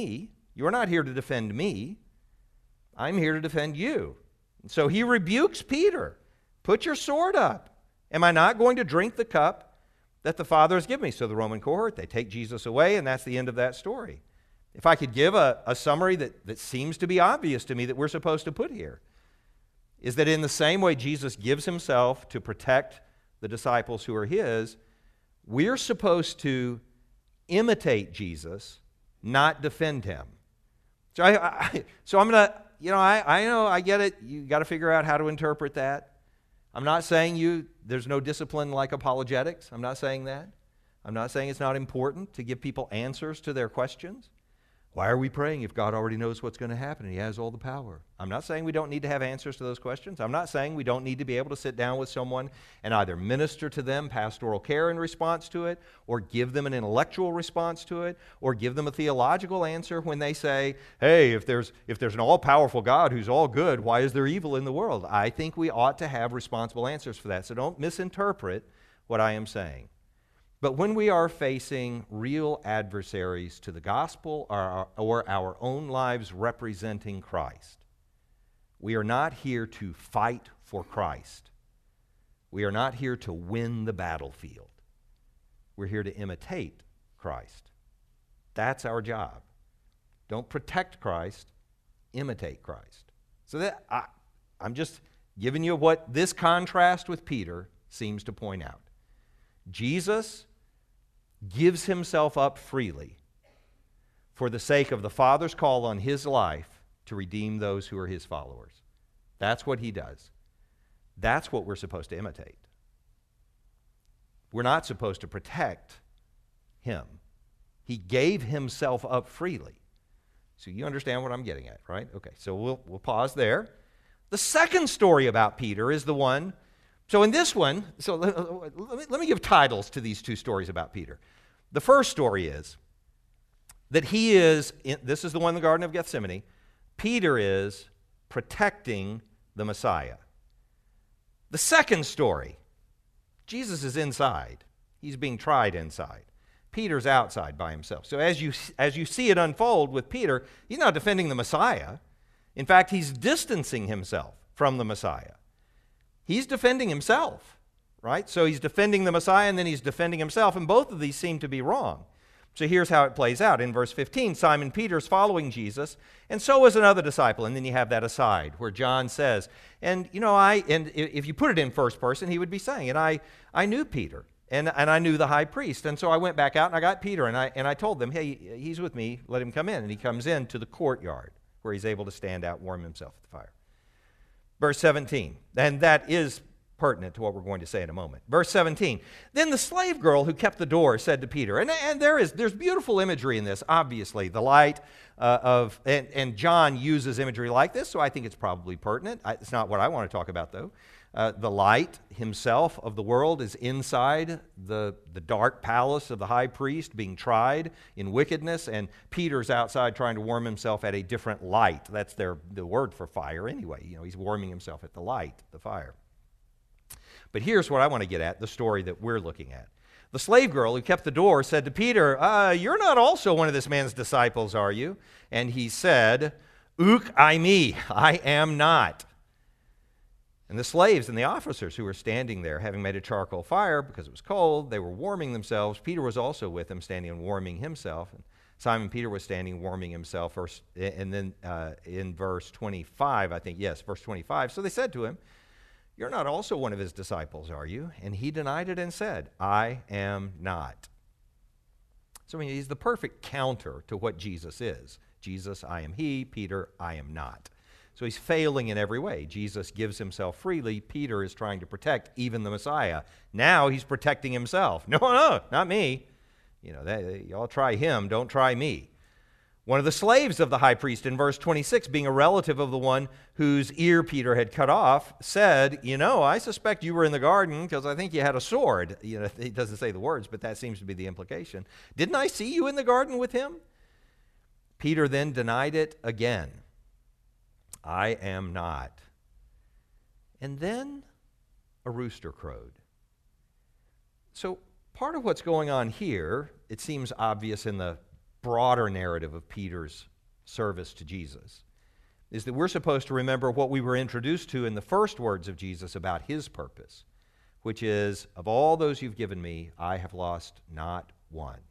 C: You're not here to defend me. I'm here to defend you. So he rebukes Peter. Put your sword up. Am I not going to drink the cup that the Father has given me? So the Roman cohort, they take Jesus away, and that's the end of that story. If I could give a, a summary that, that seems to be obvious to me that we're supposed to put here, is that in the same way Jesus gives himself to protect the disciples who are his, we're supposed to imitate Jesus, not defend him. So, I, I, so I'm going to, you know, I, I know, I get it. You got to figure out how to interpret that. I'm not saying you, there's no discipline like apologetics. I'm not saying that. I'm not saying it's not important to give people answers to their questions. Why are we praying if God already knows what's going to happen and he has all the power? I'm not saying we don't need to have answers to those questions. I'm not saying we don't need to be able to sit down with someone and either minister to them pastoral care in response to it, or give them an intellectual response to it, or give them a theological answer when they say, hey, if there's if there's an all-powerful God who's all good, why is there evil in the world? I think we ought to have responsible answers for that. So don't misinterpret what I am saying. But when we are facing real adversaries to the gospel or, or our own lives representing Christ, we are not here to fight for Christ. We are not here to win the battlefield. We're here to imitate Christ. That's our job. Don't protect Christ, imitate Christ. So that I, I'm just giving you what this contrast with Peter seems to point out. Jesus gives himself up freely for the sake of the Father's call on his life to redeem those who are his followers. That's what he does. That's what we're supposed to imitate. We're not supposed to protect him. He gave himself up freely. So you understand what I'm getting at, right? Okay, so we'll, we'll pause there. The second story about Peter is the one. So in this one, so let, let, me, let me give titles to these two stories about Peter. The first story is that he is, in, this is the one in the Garden of Gethsemane, Peter is protecting the Messiah. The second story, Jesus is inside. He's being tried inside. Peter's outside by himself. So as you, as you see it unfold with Peter, he's not defending the Messiah. In fact, he's distancing himself from the Messiah. He's defending himself, right? So he's defending the Messiah and then he's defending himself, and both of these seem to be wrong. So here's how it plays out. In verse fifteen, Simon Peter's following Jesus, and so is another disciple. And then you have that aside where John says, and you know, I, and if you put it in first person, he would be saying, and I, I knew Peter, and, and I knew the high priest. And so I went back out and I got Peter, and I, and I told them, hey, he's with me, let him come in. And he comes in to the courtyard where he's able to stand out, warm himself at the fire. Verse seventeen, and that is pertinent to what we're going to say in a moment. Verse seventeen, then the slave girl who kept the door said to Peter, and, and there is there's beautiful imagery in this, obviously, the light uh, of, and, and John uses imagery like this, so I think it's probably pertinent. I, it's not what I want to talk about, though. Uh, the light himself of the world is inside the, the dark palace of the high priest being tried in wickedness, and Peter's outside trying to warm himself at a different light. That's their the word for fire anyway. You know, he's warming himself at the light, the fire. But here's what I want to get at, the story that we're looking at. The slave girl who kept the door said to Peter, uh, you're not also one of this man's disciples, are you? And he said, Uk I I am not. And the slaves and the officers who were standing there, having made a charcoal fire because it was cold, they were warming themselves. Peter was also with them, standing and warming himself. And Simon Peter was standing, warming himself. And then uh, in verse twenty-five, I think, yes, verse twenty-five. So they said to him, you're not also one of his disciples, are you? And he denied it and said, I am not. So I mean, he's the perfect counter to what Jesus is. Jesus, I am he. Peter, I am not. So he's failing in every way. Jesus gives himself freely. Peter is trying to protect even the Messiah. Now he's protecting himself. No, no, not me. You know, that, y'all try him, don't try me. One of the slaves of the high priest in verse twenty-six, being a relative of the one whose ear Peter had cut off, said, you know, I suspect you were in the garden because I think you had a sword. You know, he doesn't say the words, but that seems to be the implication. Didn't I see you in the garden with him? Peter then denied it again. I am not. And then a rooster crowed. So part of what's going on here, it seems obvious in the broader narrative of Peter's service to Jesus is that we're supposed to remember what we were introduced to in the first words of Jesus about his purpose, which is, of all those you've given me, I have lost not one.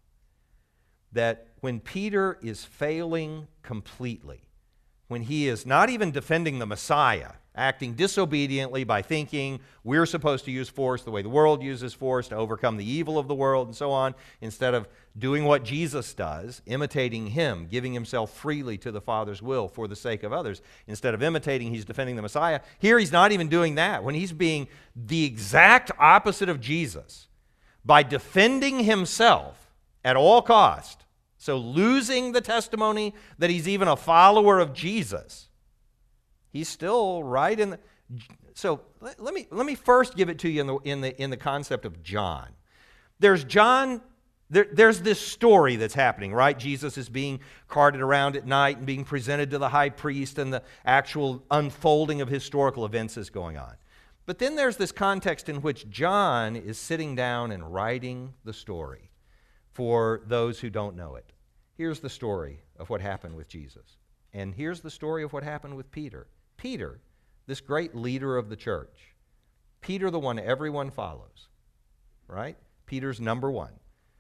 C: That when Peter is failing completely, when he is not even defending the Messiah, acting disobediently by thinking we're supposed to use force the way the world uses force to overcome the evil of the world and so on, instead of doing what Jesus does, imitating him, giving himself freely to the Father's will for the sake of others. Instead of imitating, he's defending the Messiah. Here he's not even doing that. When he's being the exact opposite of Jesus by defending himself at all cost, so losing the testimony that he's even a follower of Jesus, he's still right in the... So let, let me let me first give it to you in the in the in the concept of John. There's John. There, there's this story that's happening, right? Jesus is being carted around at night and being presented to the high priest, and the actual unfolding of historical events is going on. But then there's this context in which John is sitting down and writing the story for those who don't know it. Here's the story of what happened with Jesus. And here's the story of what happened with Peter. Peter, this great leader of the church. Peter, the one everyone follows, right? Peter's number one.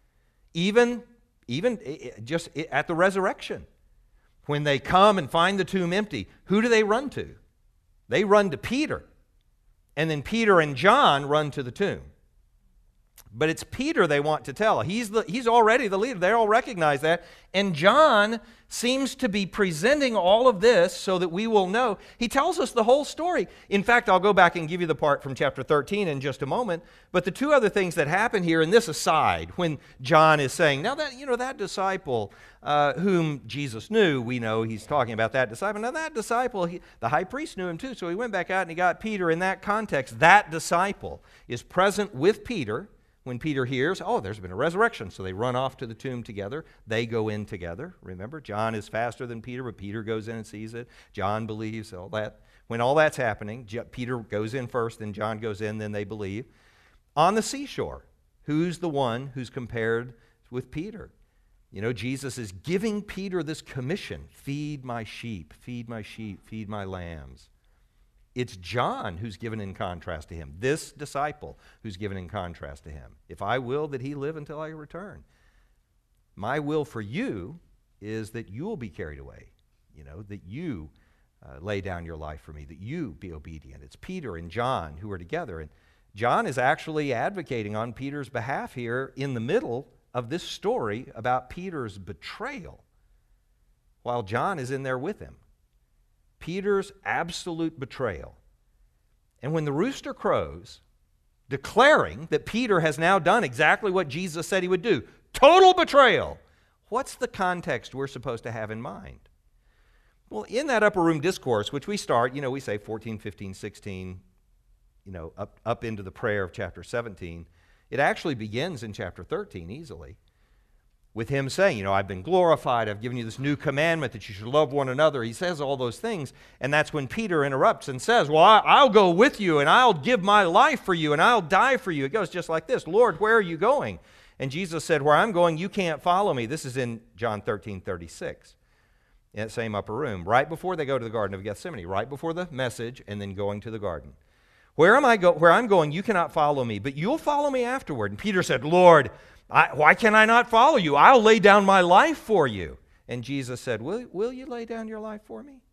C: Even, even just at the resurrection, when they come and find the tomb empty, who do they run to? They run to Peter. And then Peter and John run to the tomb. But it's Peter they want to tell. He's, the, he's already the leader. They all recognize that. And John seems to be presenting all of this so that we will know. He tells us the whole story. In fact, I'll go back and give you the part from chapter thirteen in just a moment. But the two other things that happen here, and this aside, when John is saying, now that, you know, that disciple uh, whom Jesus knew, we know he's talking about that disciple. Now that disciple, he, the high priest knew him too, so he went back out and he got Peter. In that context, that disciple is present with Peter. When Peter hears, oh, there's been a resurrection, so they run off to the tomb together. They go in together. Remember, John is faster than Peter, but Peter goes in and sees it. John believes, all that. When all that's happening, Peter goes in first, then John goes in, then they believe. On the seashore, who's the one who's compared with Peter? You know, Jesus is giving Peter this commission, feed my sheep, feed my sheep, feed my lambs. It's John who's given in contrast to him, this disciple who's given in contrast to him. If I will that he live until I return. My will for you is that you will be carried away, you know, that you uh, lay down your life for me, that you be obedient. It's Peter and John who are together. And John is actually advocating on Peter's behalf here in the middle of this story about Peter's betrayal, while John is in there with him. Peter's absolute betrayal. And when the rooster crows, declaring that Peter has now done exactly what Jesus said he would do, total betrayal, what's the context we're supposed to have in mind? Well, in that upper room discourse, which we start, you know, we say fourteen, fifteen, sixteen, you know, up, up into the prayer of chapter seventeen, it actually begins in chapter thirteen easily, with him saying, you know, I've been glorified, I've given you this new commandment that you should love one another. He says all those things, and that's when Peter interrupts and says, well, I'll go with you, and I'll give my life for you, and I'll die for you. It goes just like this, Lord, where are you going? And Jesus said, where I'm going, you can't follow me. This is in John thirteen thirty-six, in that same upper room, right before they go to the Garden of Gethsemane, right before the message, and then going to the garden. Where am I go? Where I'm going, you cannot follow me, but you'll follow me afterward. And Peter said, Lord, I, why can I not follow you? I'll lay down my life for you. And Jesus said, will, will you lay down your life for me?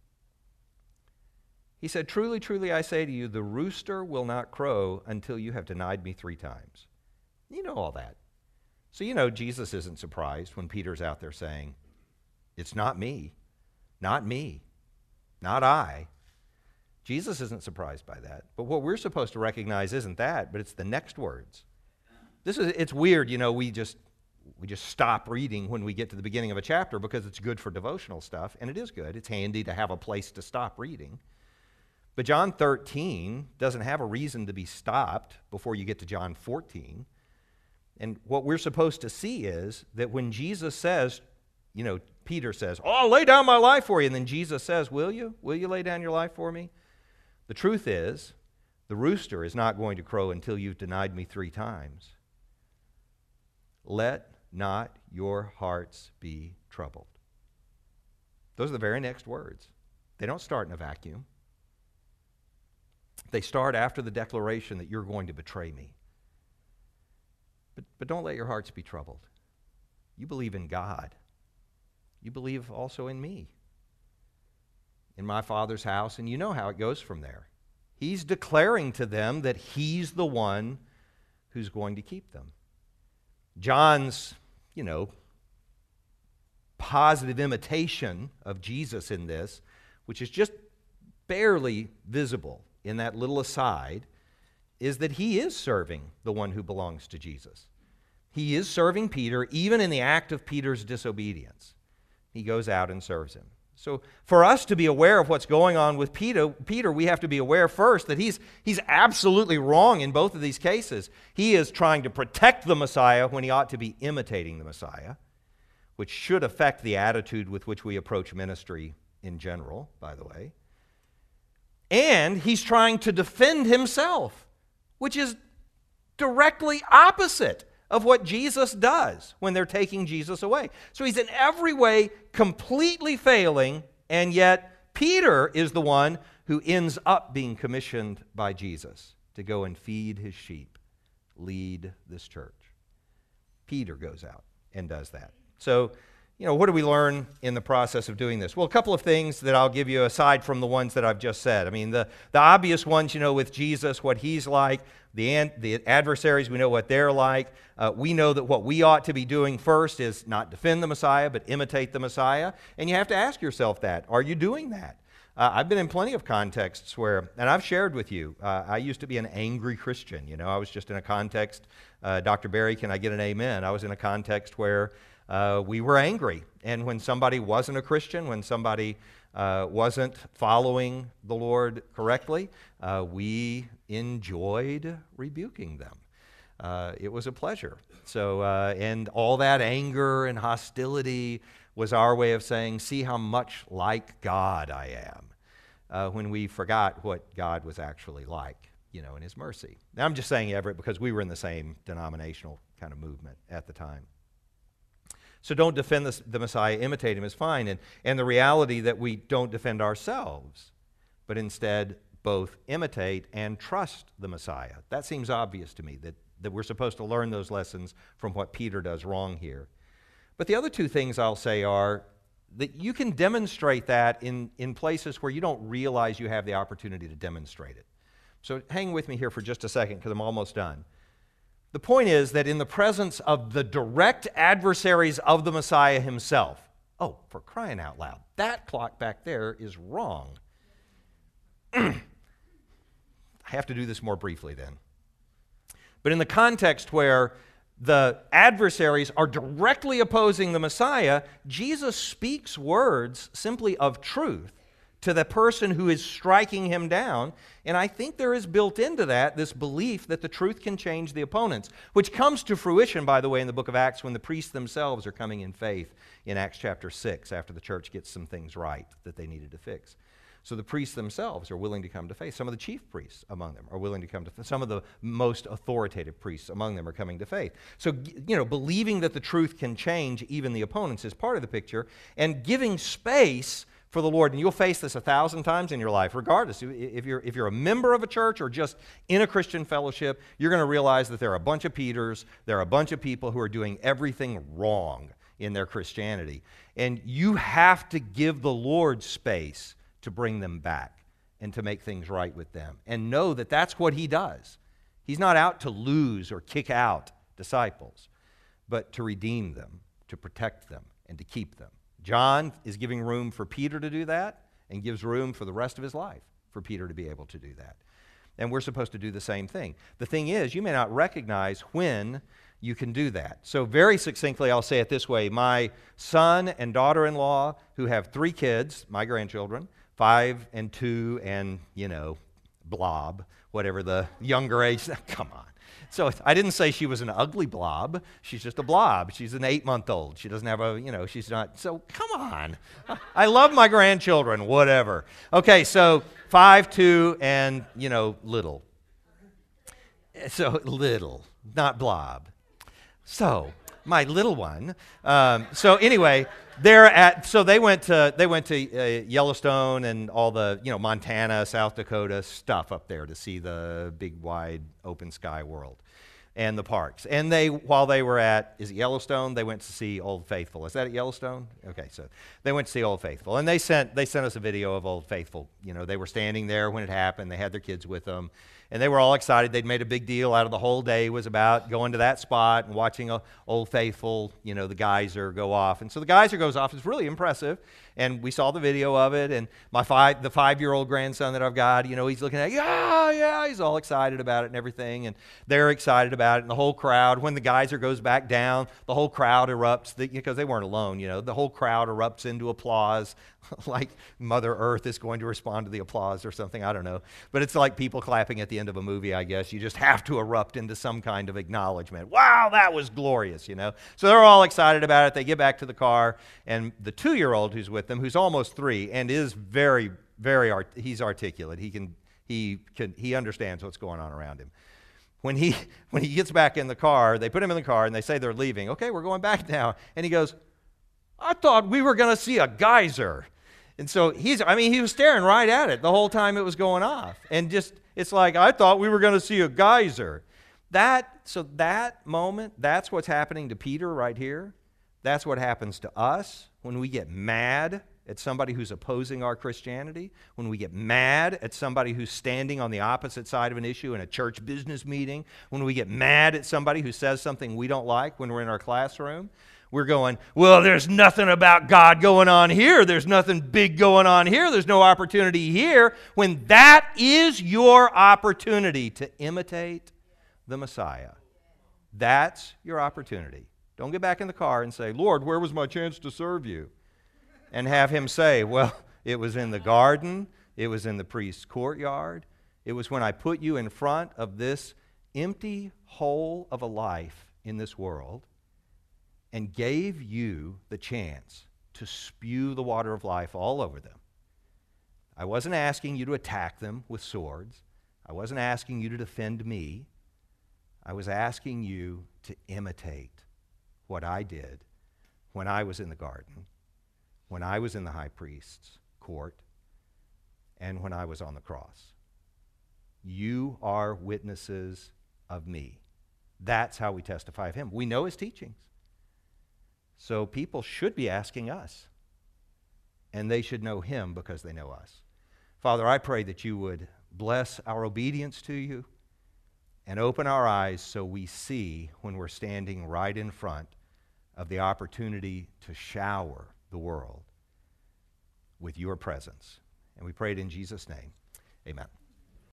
C: He said, truly, truly, I say to you, the rooster will not crow until you have denied me three times. You know all that. So you know Jesus isn't surprised when Peter's out there saying, it's not me, not me, not I. Jesus isn't surprised by that. But what we're supposed to recognize isn't that, but it's the next words. This is, it's weird, you know, we just we just stop reading when we get to the beginning of a chapter because it's good for devotional stuff, and it is good. It's handy to have a place to stop reading. But John thirteen doesn't have a reason to be stopped before you get to John fourteen. And what we're supposed to see is that when Jesus says, you know, Peter says, oh, I'll lay down my life for you, and then Jesus says, will you? Will you lay down your life for me? The truth is, the rooster is not going to crow until you've denied me three times. Let not your hearts be troubled. Those are the very next words. They don't start in a vacuum. They start after the declaration that you're going to betray me. But, but don't let your hearts be troubled. You believe in God. You believe also in me. In my Father's house, and you know how it goes from there. He's declaring to them that he's the one who's going to keep them. John's, you know, positive imitation of Jesus in this, which is just barely visible in that little aside, is that he is serving the one who belongs to Jesus. He is serving Peter, even in the act of Peter's disobedience. He goes out and serves him. So for us to be aware of what's going on with Peter, Peter, we have to be aware first that he's, he's absolutely wrong in both of these cases. He is trying to protect the Messiah when he ought to be imitating the Messiah, which should affect the attitude with which we approach ministry in general, by the way. And he's trying to defend himself, which is directly opposite of what Jesus does when they're taking Jesus away. So he's in every way completely failing, and yet Peter is the one who ends up being commissioned by Jesus to go and feed his sheep, lead this church. Peter goes out and does that. So, you know, what do we learn in the process of doing this? Well, a couple of things that I'll give you aside from the ones that I've just said. I mean, the, the obvious ones, you know, with Jesus, what he's like, the, an, the adversaries, we know what they're like. Uh, we know that what we ought to be doing first is not defend the Messiah, but imitate the Messiah. And you have to ask yourself that. Are you doing that? Uh, I've been in plenty of contexts where, and I've shared with you, uh, I used to be an angry Christian. You know, I was just in a context, uh, Doctor Barry, can I get an amen? I was in a context where Uh, we were angry. And when somebody wasn't a Christian, when somebody uh, wasn't following the Lord correctly, uh, we enjoyed rebuking them. Uh, it was a pleasure. So, uh, and all that anger and hostility was our way of saying, see how much like God I am, uh, when we forgot what God was actually like, you know, in his mercy. Now, I'm just saying Everett because we were in the same denominational kind of movement at the time. So don't defend the, the Messiah, imitate him is fine. And, and the reality that we don't defend ourselves, but instead both imitate and trust the Messiah. That seems obvious to me, that, that we're supposed to learn those lessons from what Peter does wrong here. But the other two things I'll say are that you can demonstrate that in, in places where you don't realize you have the opportunity to demonstrate it. So hang with me here for just a second because I'm almost done. The point is that in the presence of the direct adversaries of the Messiah himself, oh, for crying out loud, that clock back there is wrong. I have to do this more briefly then. But in the context where the adversaries are directly opposing the Messiah, Jesus speaks words simply of truth to the person who is striking him down. And I think there is built into that this belief that the truth can change the opponents, which comes to fruition, by the way, in the book of Acts when the priests themselves are coming in faith in Acts chapter six after the church gets some things right that they needed to fix. So the priests themselves are willing to come to faith. Some of the chief priests among them are willing to come to faith. Some of the most authoritative priests among them are coming to faith. So, you know, believing that the truth can change even the opponents is part of the picture, and giving space for the Lord. And you'll face this a thousand times in your life, regardless. If you're, if you're a member of a church or just in a Christian fellowship, you're going to realize that there are a bunch of Peters, there are a bunch of people who are doing everything wrong in their Christianity. And you have to give the Lord space to bring them back and to make things right with them. And know that that's what he does. He's not out to lose or kick out disciples, but to redeem them, to protect them, and to keep them. John is giving room for Peter to do that and gives room for the rest of his life for Peter to be able to do that. And we're supposed to do the same thing. The thing is, you may not recognize when you can do that. So very succinctly, I'll say it this way. My son and daughter-in-law, who have three kids, my grandchildren, five and two and, you know, blob, whatever the younger age, come on. So I didn't say she was an ugly blob. She's just a blob. She's an eight-month-old. She doesn't have a, you know, she's not, so come on. I love my grandchildren, whatever. Okay, so five, two, and, you know, little. So little, not blob. So my little one. Um, so anyway, they're at. So they went to they went to uh, Yellowstone and all the you know Montana, South Dakota stuff up there to see the big, wide, open sky world and the parks. And they, while they were at, is it Yellowstone? They went to see Old Faithful. Is that at Yellowstone? Okay, so they went to see Old Faithful, and they sent they sent us a video of Old Faithful. You know, they were standing there when it happened. They had their kids with them. And they were all excited. They'd made a big deal out of the whole day was about going to that spot and watching a Old Faithful, you know, the geyser go off. And so the geyser goes off. It's really impressive. And we saw the video of it. And my five, the five-year-old grandson that I've got, you know, he's looking at it. Yeah, yeah, he's all excited about it and everything. And they're excited about it. And the whole crowd, when the geyser goes back down, the whole crowd erupts the, because they weren't alone, you know. The whole crowd erupts into applause, like Mother Earth is going to respond to the applause or something. I don't know. But it's like people clapping at the end of a movie, I guess. You just have to erupt into some kind of acknowledgement. Wow, that was glorious, you know. So they're all excited about it. They get back to the car, and the two-year-old who's with them, who's almost three and is very, very, art- he's articulate. He can, he can, he understands what's going on around him. When he, when he gets back in the car, they put him in the car, and they say they're leaving. Okay, we're going back now. And he goes, I thought we were going to see a geyser. And so he's, I mean, he was staring right at it the whole time it was going off. And just, it's like, I thought we were going to see a geyser. That, so that moment, that's what's happening to Peter right here. That's what happens to us when we get mad at somebody who's opposing our Christianity, when we get mad at somebody who's standing on the opposite side of an issue in a church business meeting, when we get mad at somebody who says something we don't like when we're in our classroom. We're going, well, there's nothing about God going on here. There's nothing big going on here. There's no opportunity here. When that is your opportunity to imitate the Messiah. That's your opportunity. Don't get back in the car and say, Lord, where was my chance to serve you? And have him say, well, it was in the garden. It was in the priest's courtyard. It was when I put you in front of this empty hole of a life in this world and gave you the chance to spew the water of life all over them. I wasn't asking you to attack them with swords. I wasn't asking you to defend me. I was asking you to imitate what I did when I was in the garden, when I was in the high priest's court, and when I was on the cross. You are witnesses of me. That's how we testify of him. We know his teachings. So people should be asking us, and they should know him because they know us. Father, I pray that you would bless our obedience to you and open our eyes so we see when we're standing right in front of the opportunity to shower the world with your presence. And we pray it in Jesus' name. Amen.